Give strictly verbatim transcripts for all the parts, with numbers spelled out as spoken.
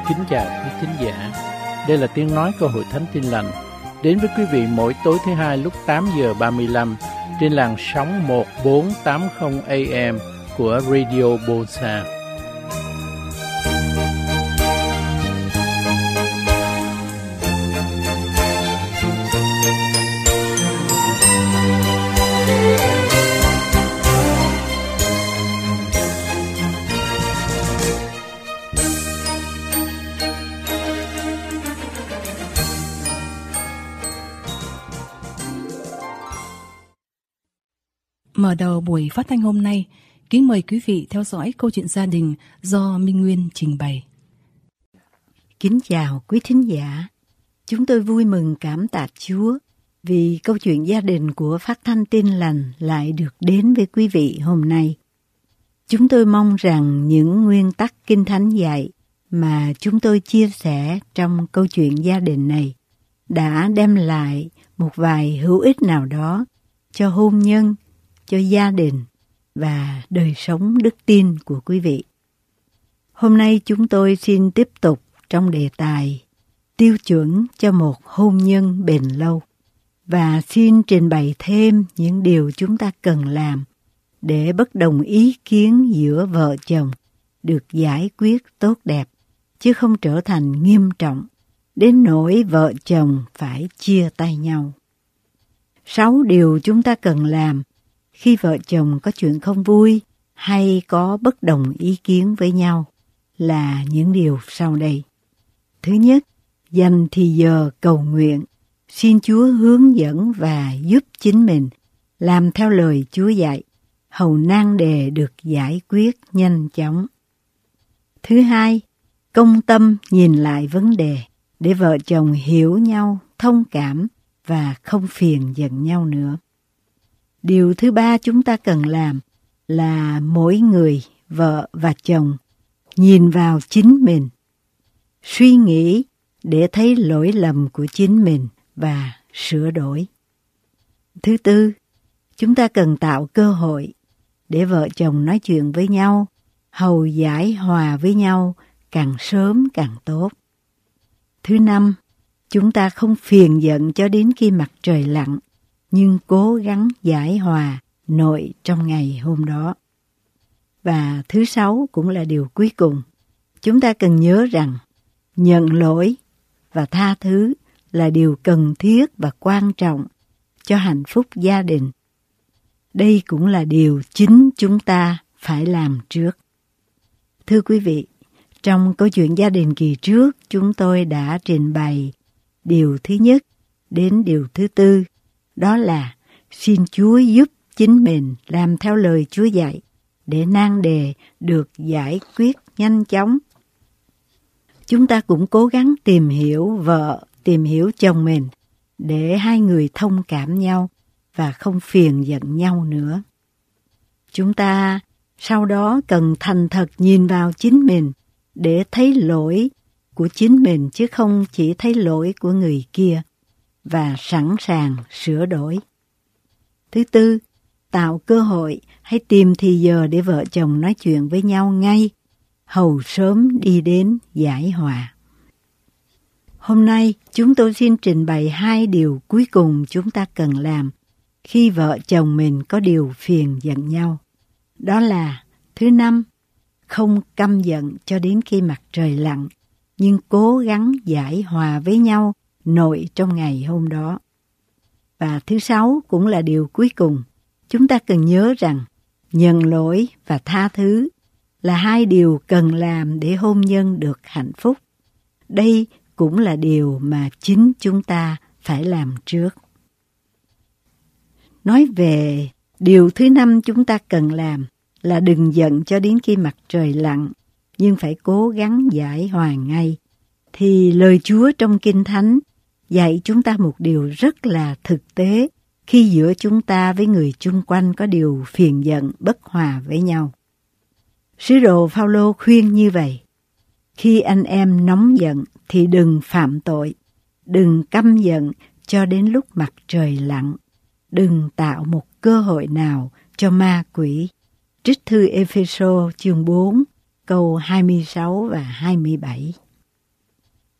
Kính chào quý thính giả. Đây là tiếng nói của Hội Thánh Tin Lành, đến với quý vị mỗi tối thứ hai lúc tám giờ ba mươi lăm trên làn sóng một bốn tám không A M của Radio Bosa. Mở đầu buổi phát thanh hôm nay, kính mời quý vị theo dõi câu chuyện gia đình do Minh Nguyên trình bày. Kính chào quý thính giả. Chúng tôi vui mừng cảm tạ Chúa vì câu chuyện gia đình của Phát thanh Tin Lành lại được đến với quý vị hôm nay. Chúng tôi mong rằng những nguyên tắc Kinh Thánh dạy mà chúng tôi chia sẻ trong câu chuyện gia đình này đã đem lại một vài hữu ích nào đó cho hôn nhân, cho gia đình và đời sống đức tin của quý vị. Hôm nay chúng tôi xin tiếp tục trong đề tài tiêu chuẩn cho một hôn nhân bền lâu và xin trình bày thêm những điều chúng ta cần làm để bất đồng ý kiến giữa vợ chồng được giải quyết tốt đẹp, chứ không trở thành nghiêm trọng đến nỗi vợ chồng phải chia tay nhau. Sáu điều chúng ta cần làm khi vợ chồng có chuyện không vui hay có bất đồng ý kiến với nhau là những điều sau đây. Thứ nhất, dành thì giờ cầu nguyện, xin Chúa hướng dẫn và giúp chính mình làm theo lời Chúa dạy, hầu nan đề được giải quyết nhanh chóng. Thứ hai, công tâm nhìn lại vấn đề để vợ chồng hiểu nhau, thông cảm và không phiền giận nhau nữa. Điều thứ ba chúng ta cần làm là mỗi người, vợ và chồng, nhìn vào chính mình, suy nghĩ để thấy lỗi lầm của chính mình và sửa đổi. Thứ tư, chúng ta cần tạo cơ hội để vợ chồng nói chuyện với nhau, hầu giải hòa với nhau càng sớm càng tốt. Thứ năm, chúng ta không phiền giận cho đến khi mặt trời lặn, nhưng cố gắng giải hòa nội trong ngày hôm đó. Và thứ sáu cũng là điều cuối cùng, chúng ta cần nhớ rằng nhận lỗi và tha thứ là điều cần thiết và quan trọng cho hạnh phúc gia đình. Đây cũng là điều chính chúng ta phải làm trước. Thưa quý vị, trong câu chuyện gia đình kỳ trước, chúng tôi đã trình bày điều thứ nhất đến điều thứ tư, đó là xin Chúa giúp chính mình làm theo lời Chúa dạy để nan đề được giải quyết nhanh chóng. Chúng ta cũng cố gắng tìm hiểu vợ, tìm hiểu chồng mình để hai người thông cảm nhau và không phiền giận nhau nữa. Chúng ta sau đó cần thành thật nhìn vào chính mình để thấy lỗi của chính mình chứ không chỉ thấy lỗi của người kia, và sẵn sàng sửa đổi. Thứ tư, tạo cơ hội hay tìm thì giờ để vợ chồng nói chuyện với nhau ngay, hầu sớm đi đến giải hòa. Hôm nay, chúng tôi xin trình bày hai điều cuối cùng chúng ta cần làm khi vợ chồng mình có điều phiền giận nhau. Đó là, thứ năm, không căm giận cho đến khi mặt trời lặn, nhưng cố gắng giải hòa với nhau nội trong ngày hôm đó. Và thứ sáu cũng là điều cuối cùng, chúng ta cần nhớ rằng nhận lỗi và tha thứ là hai điều cần làm để hôn nhân được hạnh phúc. Đây cũng là điều mà chính chúng ta phải làm trước. Nói về điều thứ năm chúng ta cần làm là đừng giận cho đến khi mặt trời lặn, nhưng phải cố gắng giải hòa ngay. Thì lời Chúa trong Kinh Thánh dạy chúng ta một điều rất là thực tế khi giữa chúng ta với người chung quanh có điều phiền giận, bất hòa với nhau. Sứ đồ Phao-lô khuyên như vậy: khi anh em nóng giận thì đừng phạm tội, đừng căm giận cho đến lúc mặt trời lặn, đừng tạo một cơ hội nào cho ma quỷ. Trích thư Ê-phê-sô chương bốn câu hai mươi sáu và hai mươi bảy.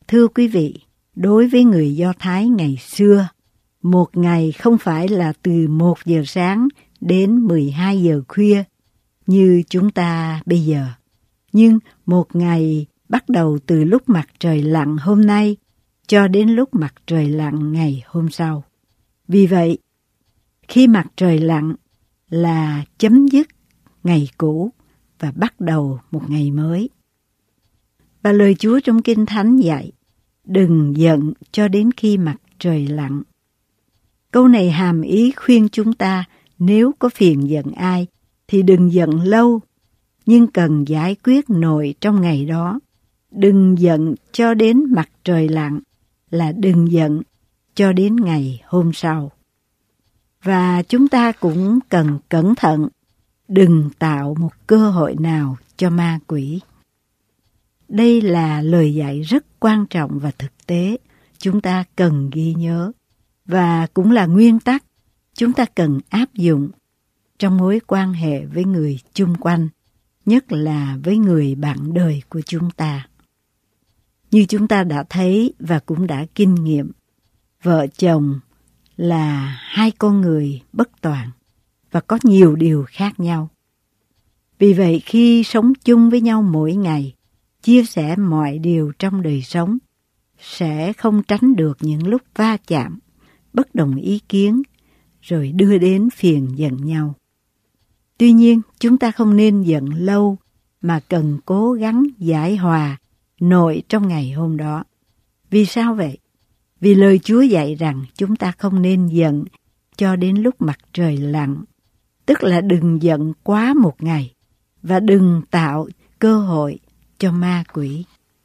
Thưa quý vị, đối với người Do Thái ngày xưa, một ngày không phải là từ một giờ sáng đến mười hai giờ khuya như chúng ta bây giờ. Nhưng một ngày bắt đầu từ lúc mặt trời lặn hôm nay cho đến lúc mặt trời lặn ngày hôm sau. Vì vậy, khi mặt trời lặn là chấm dứt ngày cũ và bắt đầu một ngày mới. Và lời Chúa trong Kinh Thánh dạy, đừng giận cho đến khi mặt trời lặn. Câu này hàm ý khuyên chúng ta nếu có phiền giận ai thì đừng giận lâu, nhưng cần giải quyết nội trong ngày đó. Đừng giận cho đến mặt trời lặn là đừng giận cho đến ngày hôm sau. Và chúng ta cũng cần cẩn thận, đừng tạo một cơ hội nào cho ma quỷ. Đây là lời dạy rất quan trọng và thực tế, chúng ta cần ghi nhớ, và cũng là nguyên tắc chúng ta cần áp dụng trong mối quan hệ với người chung quanh, nhất là với người bạn đời của chúng ta. Như chúng ta đã thấy và cũng đã kinh nghiệm, vợ chồng là hai con người bất toàn và có nhiều điều khác nhau. Vì vậy khi sống chung với nhau mỗi ngày, chia sẻ mọi điều trong đời sống, sẽ không tránh được những lúc va chạm, bất đồng ý kiến, rồi đưa đến phiền giận nhau. Tuy nhiên, chúng ta không nên giận lâu, mà cần cố gắng giải hòa nội trong ngày hôm đó. Vì sao vậy? Vì lời Chúa dạy rằng chúng ta không nên giận cho đến lúc mặt trời lặn, tức là đừng giận quá một ngày, và đừng tạo cơ hội cho ma quỷ.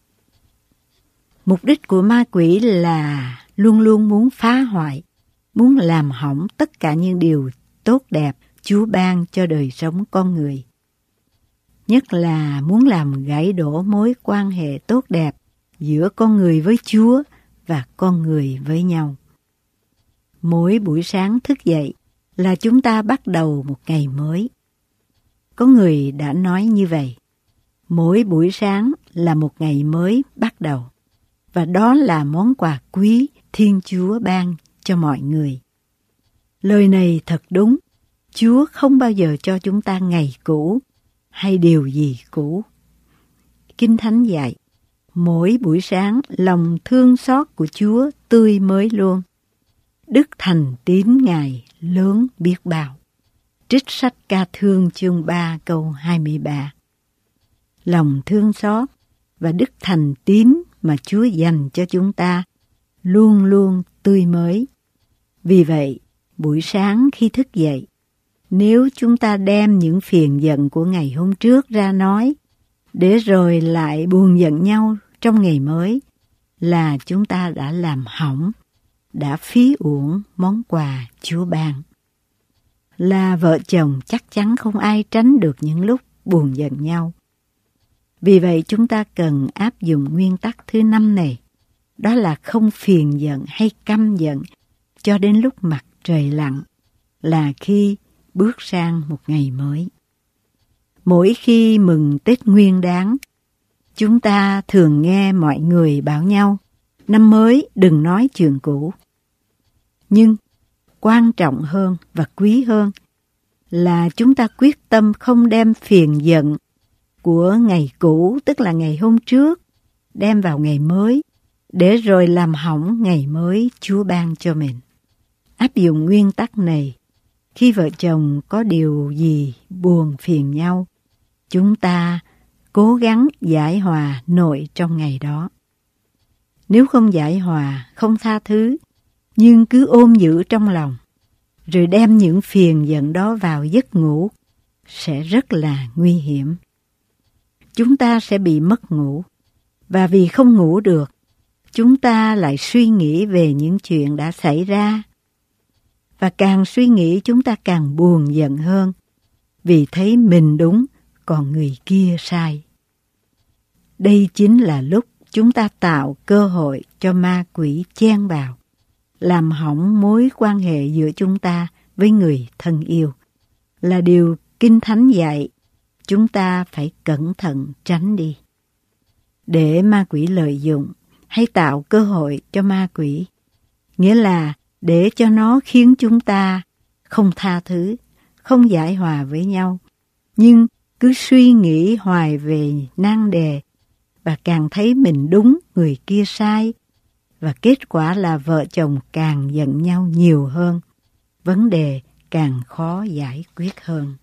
Mục đích của ma quỷ là luôn luôn muốn phá hoại, muốn làm hỏng tất cả những điều tốt đẹp Chúa ban cho đời sống con người. Nhất là muốn làm gãy đổ mối quan hệ tốt đẹp giữa con người với Chúa và con người với nhau. Mỗi buổi sáng thức dậy là chúng ta bắt đầu một ngày mới. Có người đã nói như vậy, mỗi buổi sáng là một ngày mới bắt đầu, và đó là món quà quý Thiên Chúa ban cho mọi người. Lời này thật đúng, Chúa không bao giờ cho chúng ta ngày cũ hay điều gì cũ. Kinh Thánh dạy, mỗi buổi sáng lòng thương xót của Chúa tươi mới luôn. Đức thành tín Ngài lớn biết bao. Trích sách Ca Thương chương ba câu hai mươi ba. Lòng thương xót và đức thành tín mà Chúa dành cho chúng ta luôn luôn tươi mới. Vì vậy, buổi sáng khi thức dậy, nếu chúng ta đem những phiền giận của ngày hôm trước ra nói, để rồi lại buồn giận nhau trong ngày mới, là chúng ta đã làm hỏng, đã phí uổng món quà Chúa ban. Là vợ chồng chắc chắn không ai tránh được những lúc buồn giận nhau. Vì vậy chúng ta cần áp dụng nguyên tắc thứ năm này, đó là không phiền giận hay căm giận cho đến lúc mặt trời lặn, là khi bước sang một ngày mới. Mỗi khi mừng Tết Nguyên Đán, chúng ta thường nghe mọi người bảo nhau, năm mới đừng nói chuyện cũ. Nhưng quan trọng hơn và quý hơn là chúng ta quyết tâm không đem phiền giận của ngày cũ, tức là ngày hôm trước, đem vào ngày mới, để rồi làm hỏng ngày mới Chúa ban cho mình. Áp dụng nguyên tắc này, khi vợ chồng có điều gì buồn phiền nhau, chúng ta cố gắng giải hòa nội trong ngày đó. Nếu không giải hòa, không tha thứ, nhưng cứ ôm giữ trong lòng, rồi đem những phiền giận đó vào giấc ngủ, sẽ rất là nguy hiểm. Chúng ta sẽ bị mất ngủ, và vì không ngủ được, chúng ta lại suy nghĩ về những chuyện đã xảy ra. Và càng suy nghĩ chúng ta càng buồn giận hơn, vì thấy mình đúng, còn người kia sai. Đây chính là lúc chúng ta tạo cơ hội cho ma quỷ chen vào, làm hỏng mối quan hệ giữa chúng ta với người thân yêu. Là điều Kinh Thánh dạy, chúng ta phải cẩn thận tránh đi. Để ma quỷ lợi dụng, hay tạo cơ hội cho ma quỷ, nghĩa là để cho nó khiến chúng ta không tha thứ, không giải hòa với nhau, nhưng cứ suy nghĩ hoài về nan đề và càng thấy mình đúng, người kia sai, và kết quả là vợ chồng càng giận nhau nhiều hơn, vấn đề càng khó giải quyết hơn.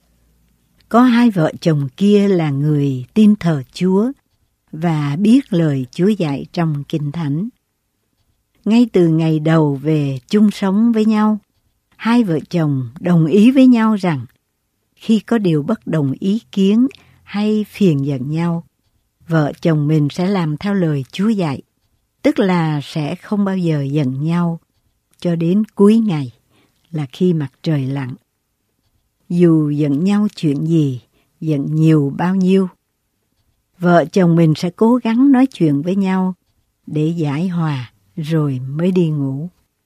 Có hai vợ chồng kia là người tin thờ Chúa và biết lời Chúa dạy trong Kinh Thánh. Ngay từ ngày đầu về chung sống với nhau, hai vợ chồng đồng ý với nhau rằng khi có điều bất đồng ý kiến hay phiền giận nhau, vợ chồng mình sẽ làm theo lời Chúa dạy, tức là sẽ không bao giờ giận nhau cho đến cuối ngày, là khi mặt trời lặn. Dù giận nhau chuyện gì, giận nhiều bao nhiêu, vợ chồng mình sẽ cố gắng nói chuyện với nhau để giải hòa rồi mới đi ngủ.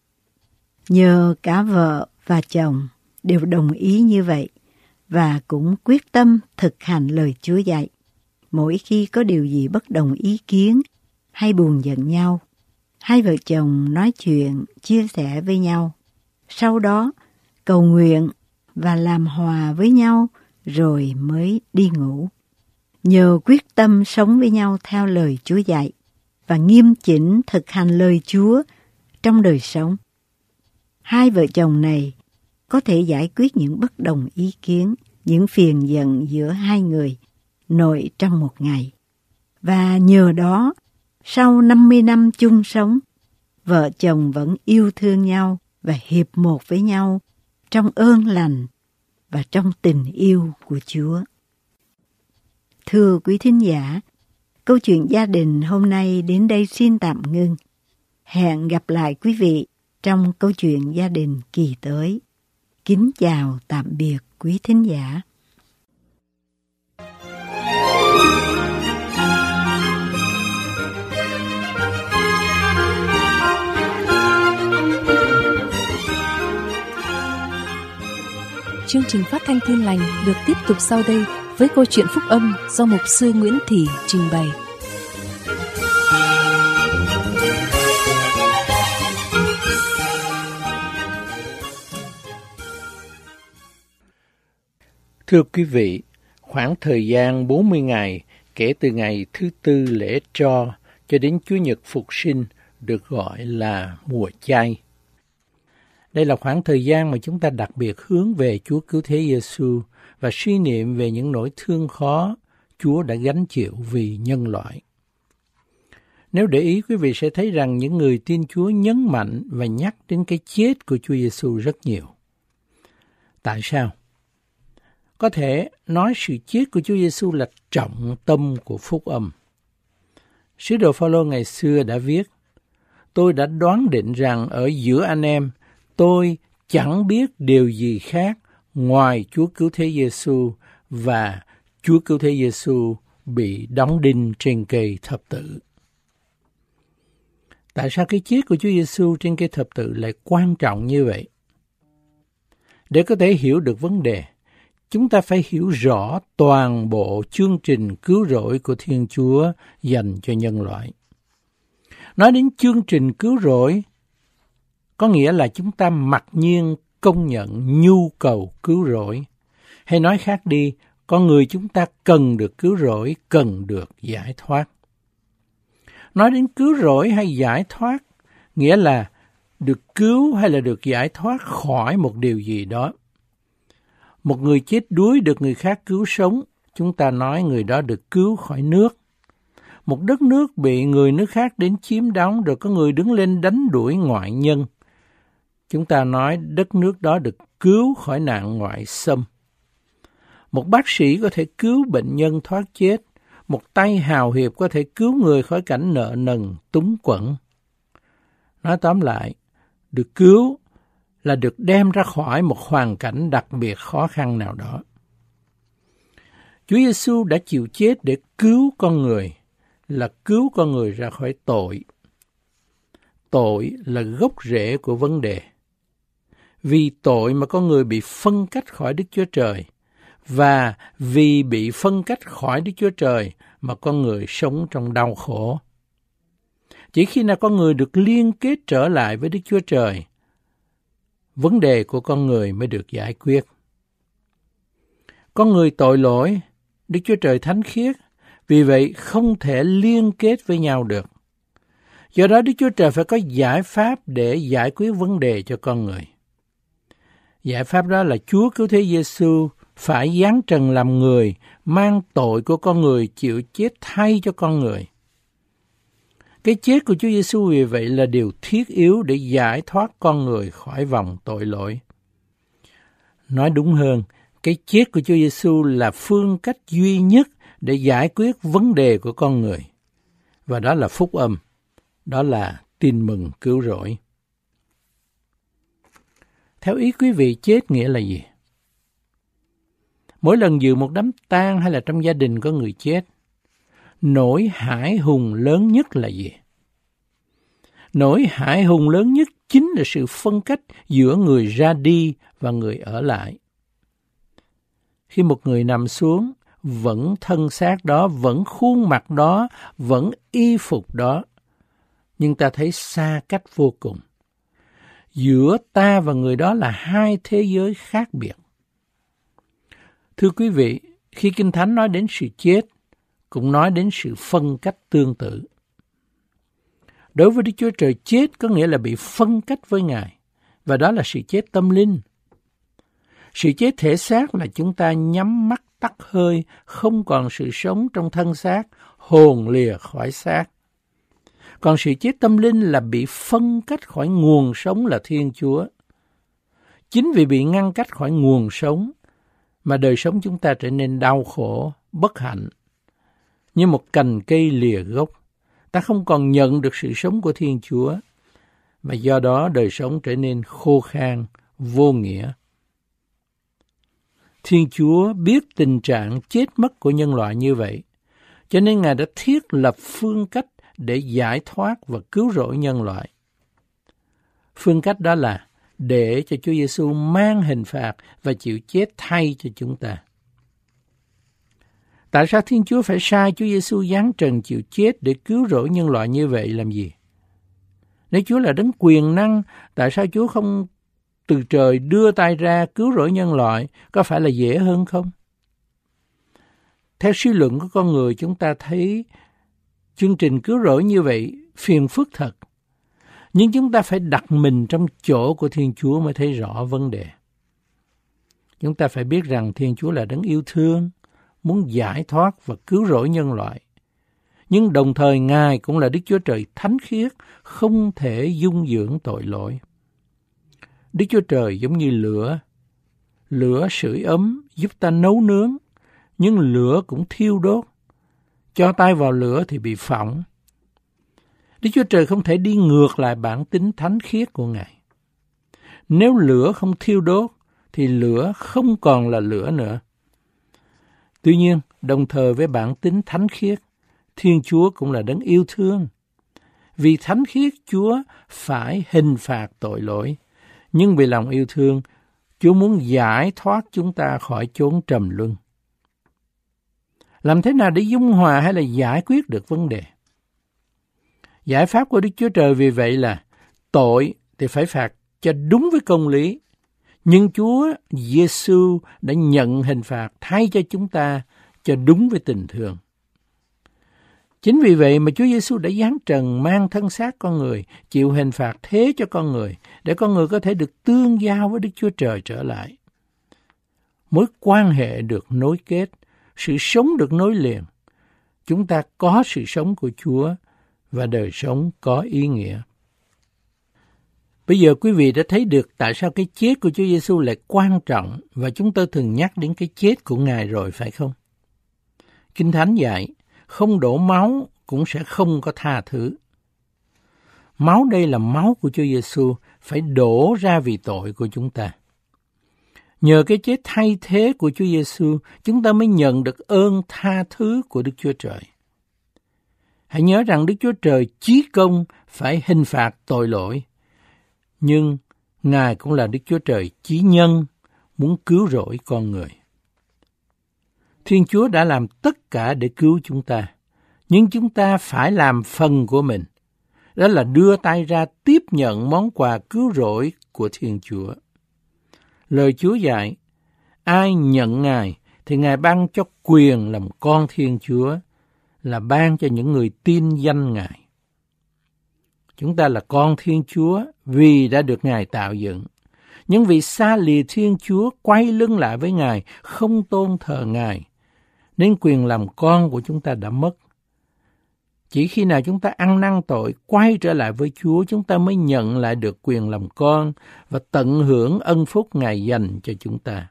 Nhờ cả vợ và chồng đều đồng ý như vậy và cũng quyết tâm thực hành lời Chúa dạy. Mỗi khi có điều gì bất đồng ý kiến hay buồn giận nhau, hai vợ chồng nói chuyện, chia sẻ với nhau. Sau đó, cầu nguyện và làm hòa với nhau rồi mới đi ngủ. Nhờ quyết tâm sống với nhau theo lời Chúa dạy và nghiêm chỉnh thực hành lời Chúa trong đời sống, hai vợ chồng này có thể giải quyết những bất đồng ý kiến, những phiền giận giữa hai người nội trong một ngày. Và nhờ đó, sau năm mươi năm chung sống, vợ chồng vẫn yêu thương nhau và hiệp một với nhau trong ơn lành và trong tình yêu của Chúa. Thưa quý thính giả, câu chuyện gia đình hôm nay đến đây xin tạm ngưng. Hẹn gặp lại quý vị trong câu chuyện gia đình kỳ tới. Kính chào tạm biệt quý thính giả. Chương trình phát thanh Tin Lành được tiếp tục sau đây với câu chuyện phúc âm do mục sư Nguyễn Thị trình bày. Thưa quý vị, khoảng thời gian bốn mươi ngày kể từ ngày thứ tư lễ Tro cho đến Chúa Nhật Phục Sinh được gọi là mùa chay. Đây là khoảng thời gian mà chúng ta đặc biệt hướng về Chúa Cứu Thế Giêsu và suy niệm về những nỗi thương khó Chúa đã gánh chịu vì nhân loại. Nếu để ý, quý vị sẽ thấy rằng những người tin Chúa nhấn mạnh và nhắc đến cái chết của Chúa Giêsu rất nhiều. Tại sao? Có thể nói sự chết của Chúa Giêsu là trọng tâm của phúc âm. Sứ đồ Phao-lô ngày xưa đã viết: Tôi đã đoán định rằng ở giữa anh em, tôi chẳng biết điều gì khác ngoài Chúa Cứu Thế Giêsu và Chúa Cứu Thế Giêsu bị đóng đinh trên cây thập tự. Tại sao cái chết của Chúa Giêsu trên cây thập tự lại quan trọng như vậy? Để có thể hiểu được vấn đề, chúng ta phải hiểu rõ toàn bộ chương trình cứu rỗi của Thiên Chúa dành cho nhân loại. Nói đến chương trình cứu rỗi, có nghĩa là chúng ta mặc nhiên công nhận nhu cầu cứu rỗi. Hay nói khác đi, con người chúng ta cần được cứu rỗi, cần được giải thoát. Nói đến cứu rỗi hay giải thoát, nghĩa là được cứu hay là được giải thoát khỏi một điều gì đó. Một người chết đuối được người khác cứu sống, chúng ta nói người đó được cứu khỏi nước. Một đất nước bị người nước khác đến chiếm đóng rồi có người đứng lên đánh đuổi ngoại nhân, chúng ta nói đất nước đó được cứu khỏi nạn ngoại xâm. Một bác sĩ có thể cứu bệnh nhân thoát chết, một tay hào hiệp có thể cứu người khỏi cảnh nợ nần túng quẫn. Nói tóm lại, được cứu là được đem ra khỏi một hoàn cảnh đặc biệt khó khăn nào đó. Chúa Giêsu đã chịu chết để cứu con người, là cứu con người ra khỏi tội. Tội là gốc rễ của vấn đề. Vì tội mà con người bị phân cách khỏi Đức Chúa Trời, và vì bị phân cách khỏi Đức Chúa Trời mà con người sống trong đau khổ. Chỉ khi nào con người được liên kết trở lại với Đức Chúa Trời, vấn đề của con người mới được giải quyết. Con người tội lỗi, Đức Chúa Trời thánh khiết, vì vậy không thể liên kết với nhau được. Do đó Đức Chúa Trời phải có giải pháp để giải quyết vấn đề cho con người. Giải pháp đó là Chúa Cứu Thế Giêsu phải giáng trần làm người, mang tội của con người, chịu chết thay cho con người. Cái chết của Chúa Giêsu vì vậy là điều thiết yếu để giải thoát con người khỏi vòng tội lỗi. Nói đúng hơn, cái chết của Chúa Giêsu là phương cách duy nhất để giải quyết vấn đề của con người. Và đó là phúc âm, đó là tin mừng cứu rỗi. Theo ý quý vị, chết nghĩa là gì? Mỗi lần dự một đám tang hay là trong gia đình có người chết, nỗi hãi hùng lớn nhất là gì? Nỗi hãi hùng lớn nhất chính là sự phân cách giữa người ra đi và người ở lại. Khi một người nằm xuống, vẫn thân xác đó, vẫn khuôn mặt đó, vẫn y phục đó, nhưng ta thấy xa cách vô cùng. Giữa ta và người đó là hai thế giới khác biệt. Thưa quý vị, khi Kinh Thánh nói đến sự chết, cũng nói đến sự phân cách tương tự. Đối với Đức Chúa Trời, chết có nghĩa là bị phân cách với Ngài, và đó là sự chết tâm linh. Sự chết thể xác là chúng ta nhắm mắt tắt hơi, không còn sự sống trong thân xác, hồn lìa khỏi xác. Còn sự chết tâm linh là bị phân cách khỏi nguồn sống là Thiên Chúa. Chính vì bị ngăn cách khỏi nguồn sống mà đời sống chúng ta trở nên đau khổ, bất hạnh. Như một cành cây lìa gốc, ta không còn nhận được sự sống của Thiên Chúa, và do đó đời sống trở nên khô khan, vô nghĩa. Thiên Chúa biết tình trạng chết mất của nhân loại như vậy, cho nên Ngài đã thiết lập phương cách để giải thoát và cứu rỗi nhân loại. Phương cách đó là để cho Chúa Giêsu mang hình phạt và chịu chết thay cho chúng ta. Tại sao Thiên Chúa phải sai Chúa Giêsu giáng trần chịu chết để cứu rỗi nhân loại như vậy làm gì? Nếu Chúa là đấng quyền năng, tại sao Chúa không từ trời đưa tay ra cứu rỗi nhân loại, có phải là dễ hơn không? Theo suy luận của con người, chúng ta thấy chương trình cứu rỗi như vậy phiền phức thật. Nhưng chúng ta phải đặt mình trong chỗ của Thiên Chúa mới thấy rõ vấn đề. Chúng ta phải biết rằng Thiên Chúa là đấng yêu thương, muốn giải thoát và cứu rỗi nhân loại. Nhưng đồng thời Ngài cũng là Đức Chúa Trời thánh khiết, không thể dung dưỡng tội lỗi. Đức Chúa Trời giống như lửa. Lửa sưởi ấm giúp ta nấu nướng, nhưng lửa cũng thiêu đốt. Cho tay vào lửa thì bị phỏng. Đức Chúa Trời không thể đi ngược lại bản tính thánh khiết của Ngài. Nếu lửa không thiêu đốt, thì lửa không còn là lửa nữa. Tuy nhiên, đồng thời với bản tính thánh khiết, Thiên Chúa cũng là đấng yêu thương. Vì thánh khiết, Chúa phải hình phạt tội lỗi. Nhưng vì lòng yêu thương, Chúa muốn giải thoát chúng ta khỏi chốn trầm luân. Làm thế nào để dung hòa hay là giải quyết được vấn đề? Giải pháp của Đức Chúa Trời vì vậy là tội thì phải phạt cho đúng với công lý. Nhưng Chúa Giêsu đã nhận hình phạt thay cho chúng ta cho đúng với tình thương. Chính vì vậy mà Chúa Giêsu đã giáng trần mang thân xác con người, chịu hình phạt thế cho con người, để con người có thể được tương giao với Đức Chúa Trời trở lại. Mối quan hệ được nối kết, sự sống được nối liền. Chúng ta có sự sống của Chúa và đời sống có ý nghĩa. Bây giờ quý vị đã thấy được tại sao cái chết của Chúa Giêsu lại quan trọng, và chúng tôi thường nhắc đến cái chết của Ngài rồi, phải không? Kinh Thánh dạy, không đổ máu cũng sẽ không có tha thứ. Máu đây là máu của Chúa Giêsu phải đổ ra vì tội của chúng ta. Nhờ cái chết thay thế của Chúa Giêsu, chúng ta mới nhận được ơn tha thứ của Đức Chúa Trời. Hãy nhớ rằng Đức Chúa Trời chí công phải hình phạt tội lỗi, nhưng Ngài cũng là Đức Chúa Trời chí nhân, muốn cứu rỗi con người. Thiên Chúa đã làm tất cả để cứu chúng ta, nhưng chúng ta phải làm phần của mình. đó là đưa tay ra tiếp nhận món quà cứu rỗi của Thiên Chúa. Lời Chúa dạy, ai nhận Ngài thì Ngài ban cho quyền làm con Thiên Chúa, là ban cho những người tin danh Ngài. Chúng ta là con Thiên Chúa vì đã được Ngài tạo dựng. Những vị xa lìa Thiên Chúa quay lưng lại với Ngài, không tôn thờ Ngài, nên quyền làm con của chúng ta đã mất. Chỉ khi nào chúng ta ăn năn tội, quay trở lại với Chúa, chúng ta mới nhận lại được quyền làm con và tận hưởng ân phúc Ngài dành cho chúng ta.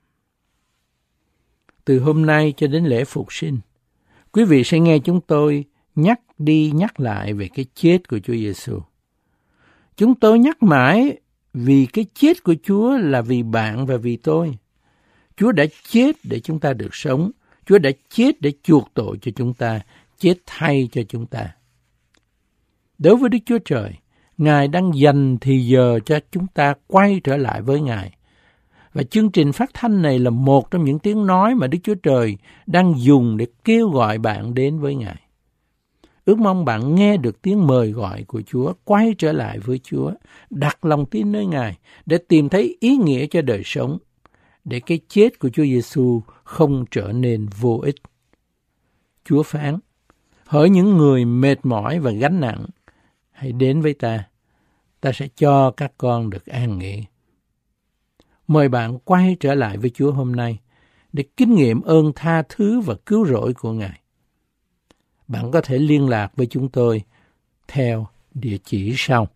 Từ hôm nay cho đến lễ Phục sinh, quý vị sẽ nghe chúng tôi nhắc đi nhắc lại về cái chết của Chúa Giêsu. Chúng tôi nhắc mãi vì cái chết của Chúa là vì bạn và vì tôi. Chúa đã chết để chúng ta được sống. Chúa đã chết để chuộc tội cho chúng ta, chết thay cho chúng ta. Đối với Đức Chúa Trời, Ngài đang dành thì giờ cho chúng ta quay trở lại với Ngài. Và chương trình phát thanh này là một trong những tiếng nói mà Đức Chúa Trời đang dùng để kêu gọi bạn đến với Ngài. Ước mong bạn nghe được tiếng mời gọi của Chúa, quay trở lại với Chúa, đặt lòng tin nơi Ngài để tìm thấy ý nghĩa cho đời sống, để cái chết của Chúa Giêsu không trở nên vô ích. Chúa phán, hỡi những người mệt mỏi và gánh nặng, hãy đến với ta, ta sẽ cho các con được an nghỉ. Mời bạn quay trở lại với Chúa hôm nay để kinh nghiệm ơn tha thứ và cứu rỗi của Ngài. Bạn có thể liên lạc với chúng tôi theo địa chỉ sau.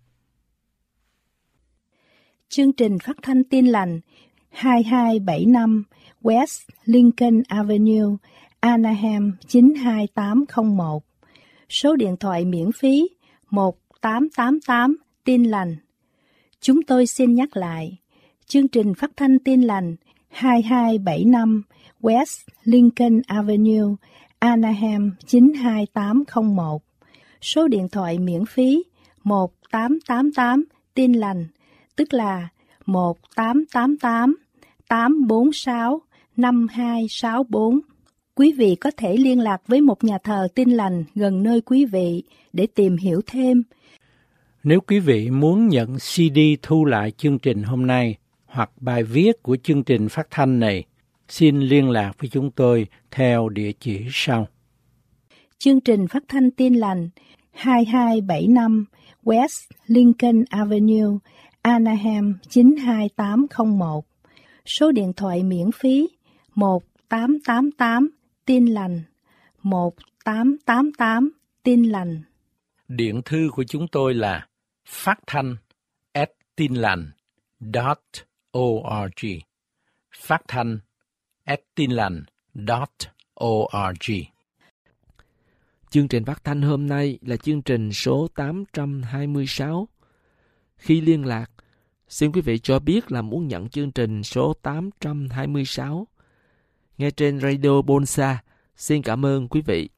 Chương trình phát thanh Tin Lành hai hai bảy năm West Lincoln Avenue, Anaheim chín hai tám không một. Số điện thoại miễn phí một tám tám tám Tin Lành. Chúng tôi xin nhắc lại, chương trình phát thanh Tin Lành hai hai bảy năm West Lincoln Avenue, Anaheim chín hai tám không một. Số điện thoại miễn phí một tám tám tám Tin Lành, tức là một tám tám tám tám bốn sáu năm hai sáu bốn. Quý vị có thể liên lạc với một nhà thờ Tin Lành gần nơi quý vị để tìm hiểu thêm. Nếu quý vị muốn nhận xê đê thu lại chương trình hôm nay hoặc bài viết của chương trình phát thanh này, xin liên lạc với chúng tôi theo địa chỉ sau. Chương trình phát thanh Tin Lành hai hai bảy năm West Lincoln Avenue, Anaheim chín hai tám không một. Số điện thoại miễn phí một tám tám tám Tin Lành, một tám tám tám Tin Lành. Điện thư của chúng tôi là phát thanh a t tinlành chấm org. Phát thanh a t tinlành chấm org. Chương trình phát thanh hôm nay là chương trình số tám trăm hai mươi sáu. Khi liên lạc, xin quý vị cho biết là muốn nhận chương trình số tám trăm hai mươi sáu. Nghe trên Radio Bonsa. Xin cảm ơn quý vị.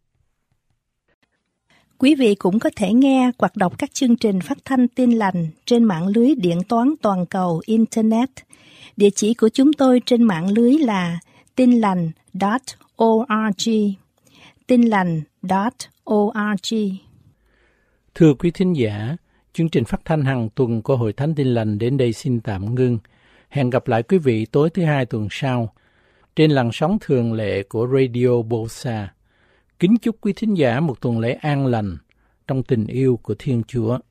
Quý vị cũng có thể nghe hoặc đọc các chương trình phát thanh Tin Lành trên mạng lưới điện toán toàn cầu Internet. Địa chỉ của chúng tôi trên mạng lưới là tinlành chấm org. tinlành chấm org. Thưa quý thính giả, chương trình phát thanh hàng tuần của Hội Thánh Tin Lành đến đây xin tạm ngưng. Hẹn gặp lại quý vị tối thứ hai tuần sau trên làn sóng thường lệ của Radio Bosa. Kính chúc quý thính giả một tuần lễ an lành trong tình yêu của Thiên Chúa.